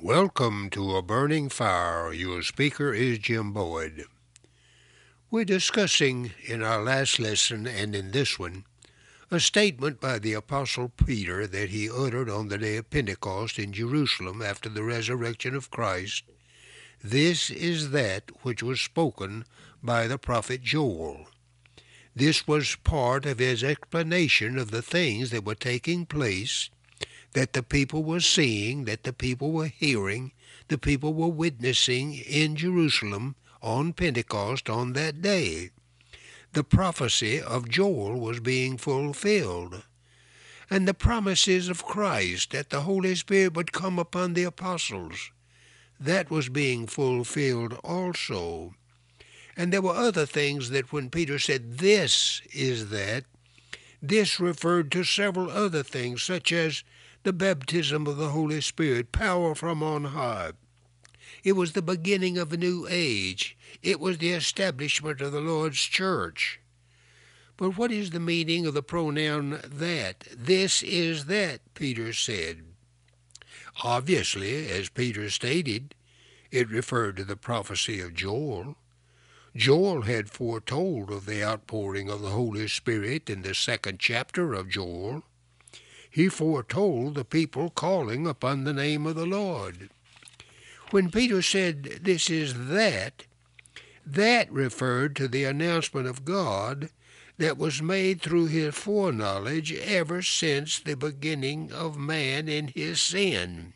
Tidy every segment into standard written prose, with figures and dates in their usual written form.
Welcome to A Burning Fire. Your speaker is Jim Boyd. We're discussing in our last lesson and in this one a statement by the Apostle Peter that he uttered on the day of Pentecost in Jerusalem after the resurrection of Christ. This is that which was spoken by the prophet Joel. This was part of his explanation of the things that were taking place, that the people were seeing, that the people were hearing, the people were witnessing in Jerusalem on Pentecost on that day. The prophecy of Joel was being fulfilled, and the promises of Christ that the Holy Spirit would come upon the apostles, that was being fulfilled also. And there were other things that when Peter said, "This is that," this referred to several other things, such as the baptism of the Holy Spirit, power from on high. It was the beginning of a new age. It was the establishment of the Lord's church. But what is the meaning of the pronoun that? This is that, Peter said. Obviously, as Peter stated, it referred to the prophecy of Joel. Joel had foretold of the outpouring of the Holy Spirit in the 2nd chapter of Joel. He foretold the people calling upon the name of the Lord. When Peter said, "This is that," that referred to the announcement of God that was made through his foreknowledge ever since the beginning of man in his sin.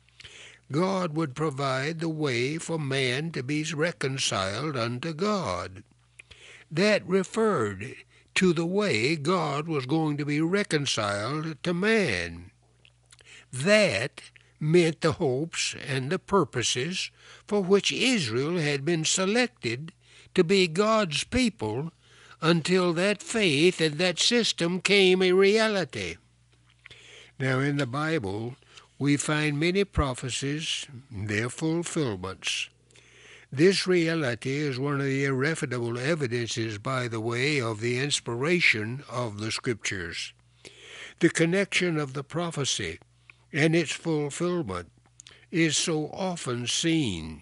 God would provide the way for man to be reconciled unto God. That referred to the way God was going to be reconciled to man. That meant the hopes and the purposes for which Israel had been selected to be God's people until that faith and that system came a reality. Now in the Bible, we find many prophecies, their fulfillments. This reality is one of the irrefutable evidences, by the way, of the inspiration of the Scriptures. The connection of the prophecy and its fulfillment is so often seen.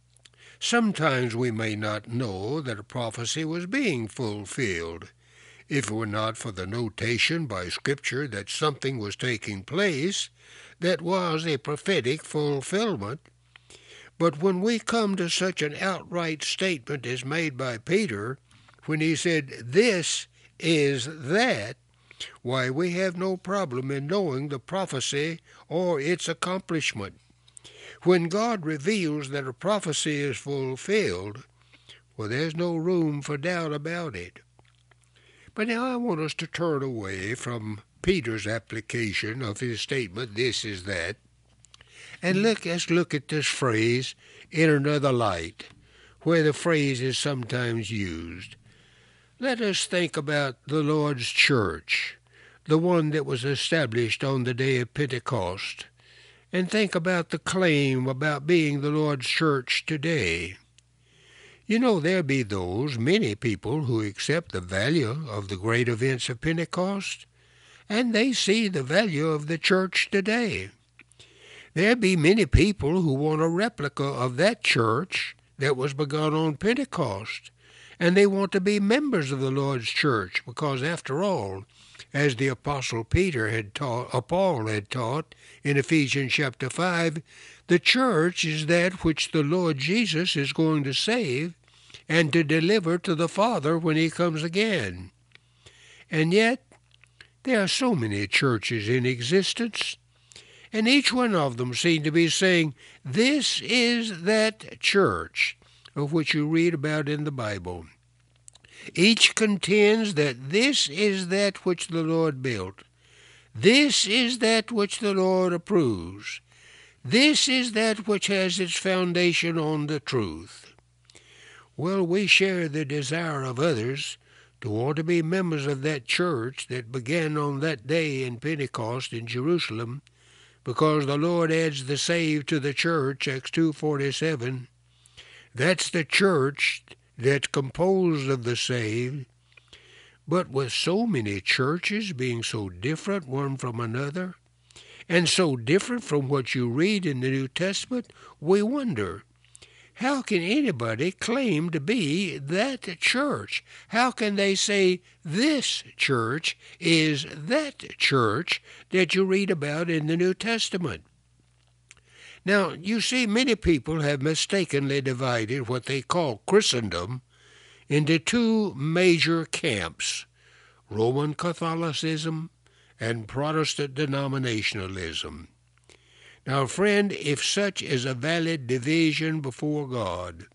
Sometimes we may not know that a prophecy was being fulfilled, if it were not for the notation by Scripture that something was taking place that was a prophetic fulfillment. But when we come to such an outright statement as made by Peter, when he said, "This is that," why, we have no problem in knowing the prophecy or its accomplishment. When God reveals that a prophecy is fulfilled, well, there's no room for doubt about it. But now I want us to turn away from Peter's application of his statement, "This is that," and let's look at this phrase in another light, where the phrase is sometimes used. Let us think about the Lord's church, the one that was established on the day of Pentecost, and think about the claim about being the Lord's church today. You know, there be those, many people, who accept the value of the great events of Pentecost, and they see the value of the church today. There be many people who want a replica of that church that was begun on Pentecost, and they want to be members of the Lord's church because, after all, as the Apostle Peter had taught, Paul had taught in Ephesians chapter 5, the church is that which the Lord Jesus is going to save and to deliver to the Father when he comes again. And yet, there are so many churches in existence, and each one of them seem to be saying, "This is that church," of which you read about in the Bible. Each contends that this is that which the Lord built. This is that which the Lord approves. This is that which has its foundation on the truth. Well, we share the desire of others to want to be members of that church that began on that day in Pentecost in Jerusalem, because the Lord adds the saved to the church, Acts 2:47. That's the church that's composed of the saved. But with so many churches being so different one from another, and so different from what you read in the New Testament, we wonder, how can anybody claim to be that church? How can they say this church is that church that you read about in the New Testament? Now, you see, many people have mistakenly divided what they call Christendom into two major camps, Roman Catholicism and Protestant denominationalism. Now, friend, if such is a valid division before God,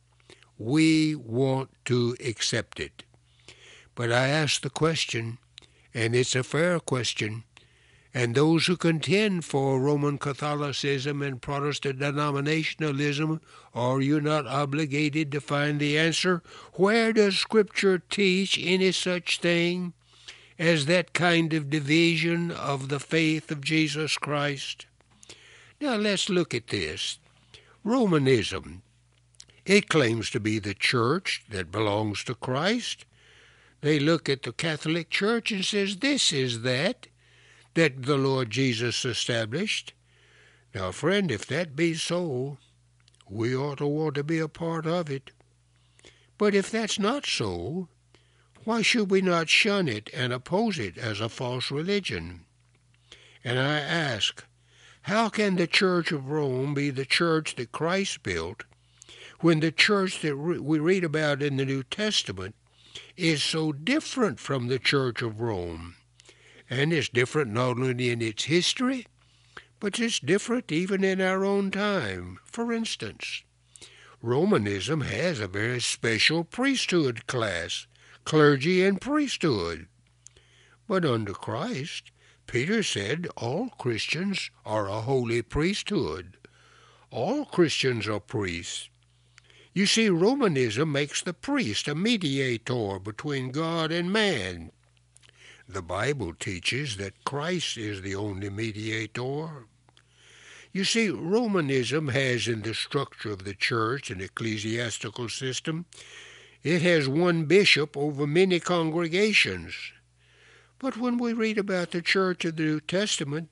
we want to accept it. But I ask the question, and it's a fair question, and those who contend for Roman Catholicism and Protestant denominationalism, are you not obligated to find the answer? Where does Scripture teach any such thing as that kind of division of the faith of Jesus Christ? Now let's look at this. Romanism, it claims to be the church that belongs to Christ. They look at the Catholic Church and says, this is that the Lord Jesus established. Now, friend, if that be so, we ought to want to be a part of it. But if that's not so, why should we not shun it and oppose it as a false religion? And I ask, how can the Church of Rome be the church that Christ built when the church that we read about in the New Testament is so different from the Church of Rome? And it's different not only in its history, but it's different even in our own time. For instance, Romanism has a very special priesthood class, clergy and priesthood. But under Christ, Peter said all Christians are a holy priesthood. All Christians are priests. You see, Romanism makes the priest a mediator between God and man. The Bible teaches that Christ is the only mediator. You see, Romanism has in the structure of the church and ecclesiastical system, it has one bishop over many congregations. But when we read about the church of the New Testament,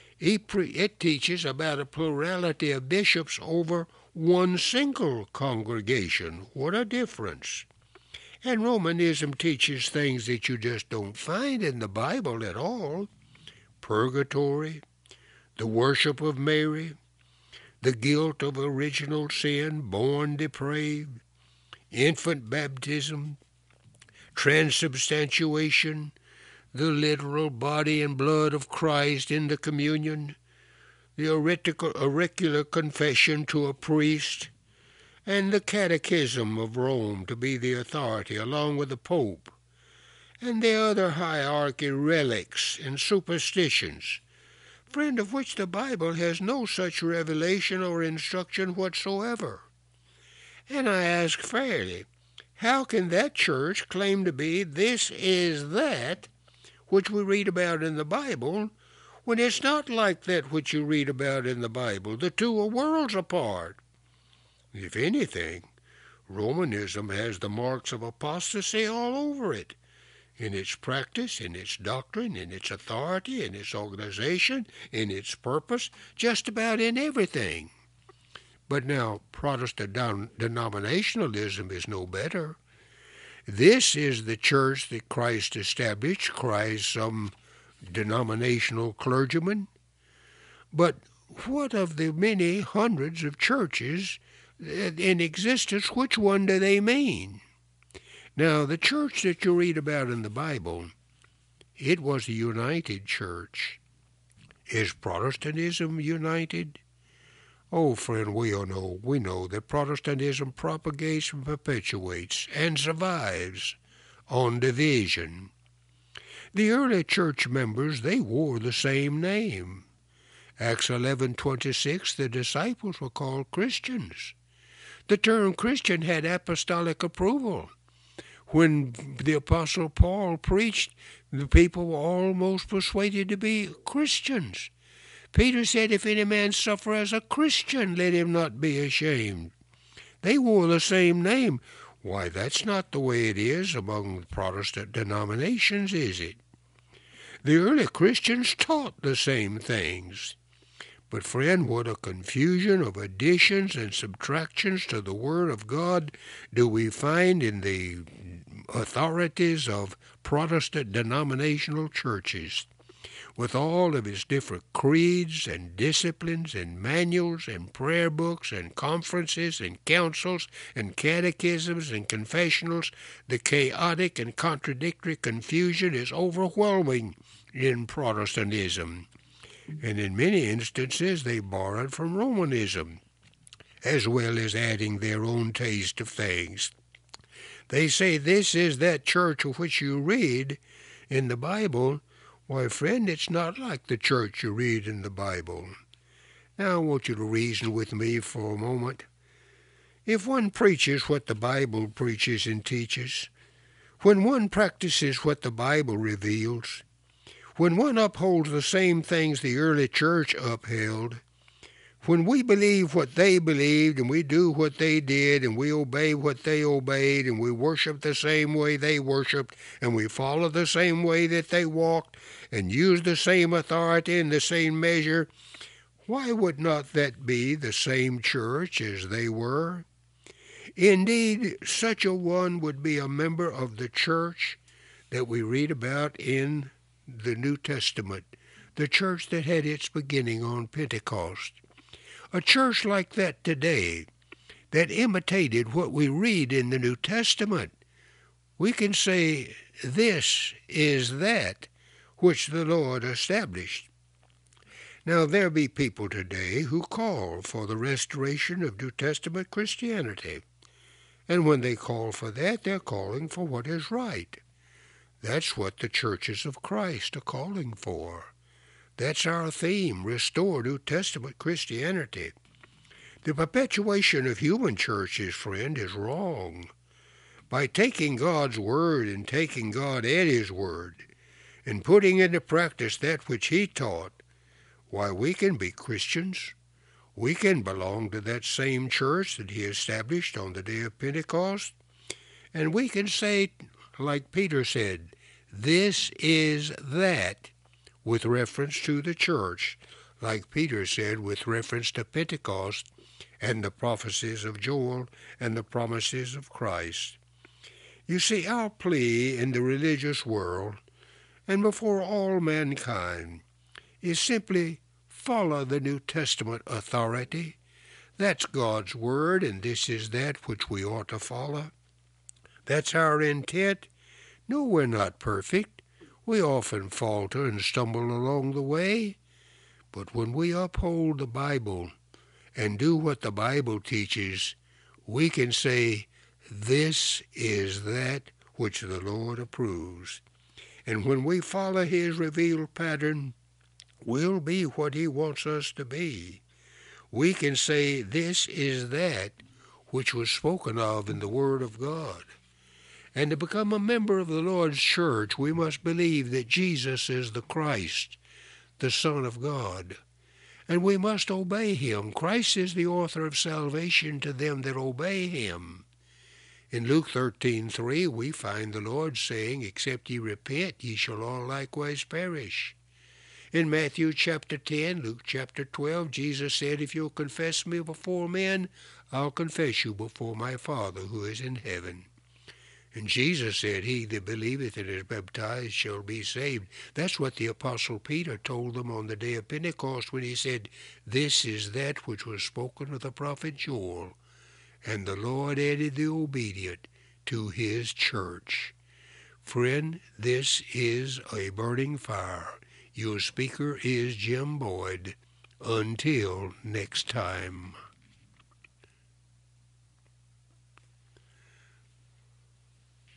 it teaches about a plurality of bishops over one single congregation. What a difference. And Romanism teaches things that you just don't find in the Bible at all. Purgatory, the worship of Mary, the guilt of original sin, born depraved, infant baptism, transubstantiation, the literal body and blood of Christ in the communion, the auricular confession to a priest, and the Catechism of Rome to be the authority along with the Pope, and the other hierarchy relics and superstitions, friend, of which the Bible has no such revelation or instruction whatsoever. And I ask fairly, how can that church claim to be this is that which we read about in the Bible, when it's not like that which you read about in the Bible? The two are worlds apart. If anything, Romanism has the marks of apostasy all over it, in its practice, in its doctrine, in its authority, in its organization, in its purpose, just about in everything. But now, Protestant denominationalism is no better. This is the church that Christ established, cries some denominational clergyman. But what of the many hundreds of churches in existence, which one do they mean? Now, the church that you read about in the Bible, it was a united church. Is Protestantism united? Oh, friend, we know that Protestantism propagates and perpetuates and survives on division. The early church members, they wore the same name. Acts 11:26, the disciples were called Christians. The term Christian had apostolic approval. When the Apostle Paul preached, the people were almost persuaded to be Christians. Peter said, if any man suffer as a Christian, let him not be ashamed. They wore the same name. Why, that's not the way it is among Protestant denominations, is it? The early Christians taught the same things. But friend, what a confusion of additions and subtractions to the Word of God do we find in the authorities of Protestant denominational churches, with all of its different creeds and disciplines and manuals and prayer books and conferences and councils and catechisms and confessionals. The chaotic and contradictory confusion is overwhelming in Protestantism, and in many instances they borrowed from Romanism, as well as adding their own taste of things. They say this is that church of which you read in the Bible. Why, friend, it's not like the church you read in the Bible. Now I want you to reason with me for a moment. If one preaches what the Bible preaches and teaches, when one practices what the Bible reveals, when one upholds the same things the early church upheld, when we believe what they believed and we do what they did and we obey what they obeyed and we worship the same way they worshiped and we follow the same way that they walked and use the same authority in the same measure, why would not that be the same church as they were? Indeed, such a one would be a member of the church that we read about in the New Testament, the church that had its beginning on Pentecost. A church like that today, that imitated what we read in the New Testament, we can say, this is that which the Lord established. Now, there be people today who call for the restoration of New Testament Christianity. And when they call for that, they're calling for what is right. That's what the churches of Christ are calling for. That's our theme, restore New Testament Christianity. The perpetuation of human churches, friend, is wrong. By taking God's word and taking God at his word and putting into practice that which he taught, why, we can be Christians. We can belong to that same church that he established on the day of Pentecost, and we can say, like Peter said, this is that, with reference to the church, like Peter said with reference to Pentecost and the prophecies of Joel and the promises of Christ. You see, our plea in the religious world and before all mankind is simply follow the New Testament authority. That's God's word, and this is that which we ought to follow. That's our intent. No, we're not perfect. We often falter and stumble along the way, but when we uphold the Bible and do what the Bible teaches, we can say, this is that which the Lord approves. And when we follow his revealed pattern, we'll be what he wants us to be. We can say, this is that which was spoken of in the Word of God. And to become a member of the Lord's church, we must believe that Jesus is the Christ, the Son of God. And we must obey him. Christ is the author of salvation to them that obey him. In Luke 13:3, we find the Lord saying, except ye repent, ye shall all likewise perish. In Matthew chapter 10, Luke chapter 12, Jesus said, if you'll confess me before men, I'll confess you before my Father who is in heaven. And Jesus said, he that believeth and is baptized shall be saved. That's what the Apostle Peter told them on the day of Pentecost when he said, this is that which was spoken of the prophet Joel. And the Lord added the obedient to his church. Friend, this is a burning fire. Your speaker is Jim Boyd. Until next time.